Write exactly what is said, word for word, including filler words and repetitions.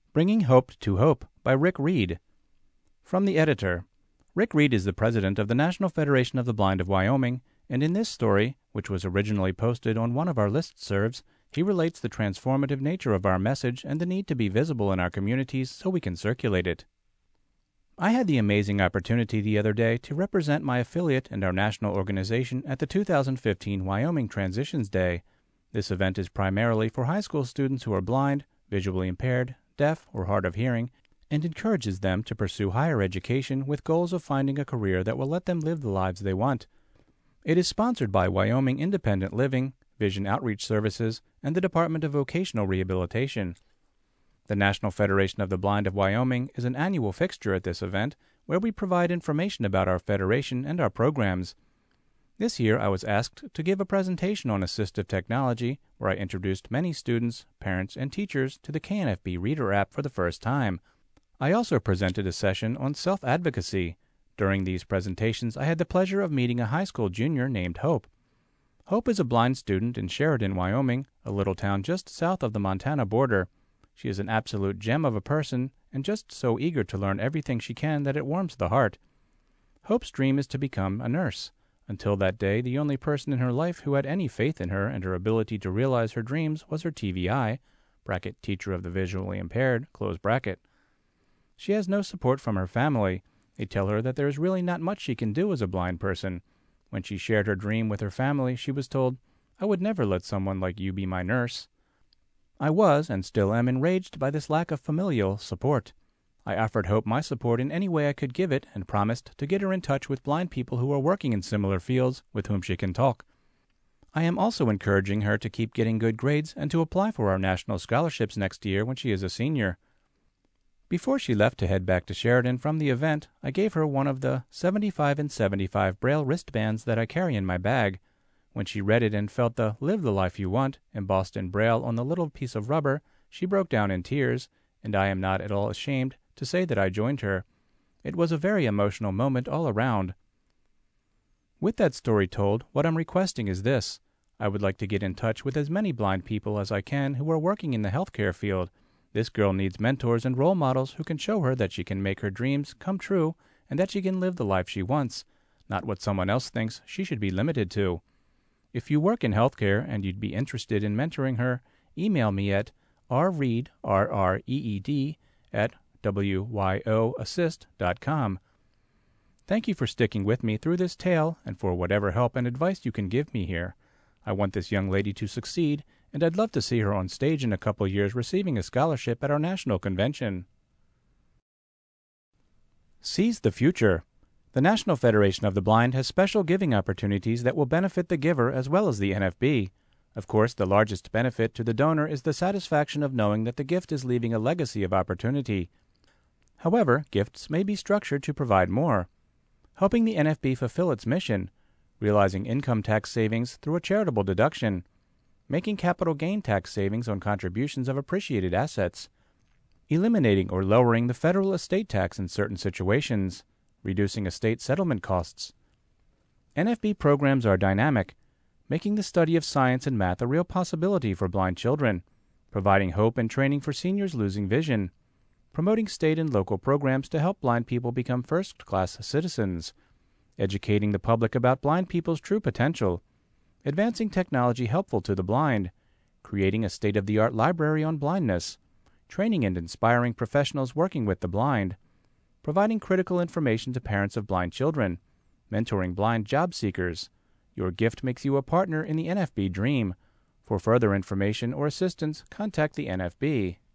Bringing Hope to Hope by Rick Reed. From the editor. Rick Reed is the president of the National Federation of the Blind of Wyoming, and in this story, which was originally posted on one of our listservs, he relates the transformative nature of our message and the need to be visible in our communities so we can circulate it. I had the amazing opportunity the other day to represent my affiliate and our national organization at the two thousand fifteen Wyoming Transitions Day. This event is primarily for high school students who are blind, visually impaired, deaf, or hard of hearing, and encourages them to pursue higher education with goals of finding a career that will let them live the lives they want. It is sponsored by Wyoming Independent Living, Vision Outreach Services, and the Department of Vocational Rehabilitation. The National Federation of the Blind of Wyoming is an annual fixture at this event where we provide information about our federation and our programs. This year I was asked to give a presentation on assistive technology where I introduced many students, parents, and teachers to the K N F B Reader app for the first time. I also presented a session on self-advocacy. During these presentations, I had the pleasure of meeting a high school junior named Hope. Hope is a blind student in Sheridan, Wyoming, a little town just south of the Montana border. She is an absolute gem of a person and just so eager to learn everything she can that it warms the heart. Hope's dream is to become a nurse. Until that day, the only person in her life who had any faith in her and her ability to realize her dreams was her T V I, bracket teacher of the visually impaired, close bracket. She has no support from her family. They tell her that there is really not much she can do as a blind person. When she shared her dream with her family, she was told, "I would never let someone like you be my nurse." I was, and still am, enraged by this lack of familial support. I offered Hope my support in any way I could give it and promised to get her in touch with blind people who are working in similar fields with whom she can talk. I am also encouraging her to keep getting good grades and to apply for our national scholarships next year when she is a senior. Before she left to head back to Sheridan from the event, I gave her one of the seventy-five and seventy-five Braille wristbands that I carry in my bag. When she read it and felt the "Live the Life You Want" embossed in Braille on the little piece of rubber, she broke down in tears, and I am not at all ashamed to say that I joined her. It was a very emotional moment all around. With that story told, what I'm requesting is this. I would like to get in touch with as many blind people as I can who are working in the healthcare field. This girl needs mentors and role models who can show her that she can make her dreams come true and that she can live the life she wants, not what someone else thinks she should be limited to. If you work in healthcare and you'd be interested in mentoring her, email me at rreed, R R E E D, at W Y O assist dot com. Thank you for sticking with me through this tale and for whatever help and advice you can give me here. I want this young lady to succeed, and I'd love to see her on stage in a couple years receiving a scholarship at our national convention. Seize the future. The National Federation of the Blind has special giving opportunities that will benefit the giver as well as the N F B. Of course, the largest benefit to the donor is the satisfaction of knowing that the gift is leaving a legacy of opportunity. However, gifts may be structured to provide more. Helping the N F B fulfill its mission, realizing income tax savings through a charitable deduction, making capital gain tax savings on contributions of appreciated assets, eliminating or lowering the federal estate tax in certain situations, reducing estate settlement costs. N F B programs are dynamic, making the study of science and math a real possibility for blind children, providing hope and training for seniors losing vision, promoting state and local programs to help blind people become first-class citizens, educating the public about blind people's true potential, advancing technology helpful to the blind, creating a state-of-the-art library on blindness, training and inspiring professionals working with the blind, providing critical information to parents of blind children, mentoring blind job seekers. Your gift makes you a partner in the N F B dream. For further information or assistance, contact the N F B.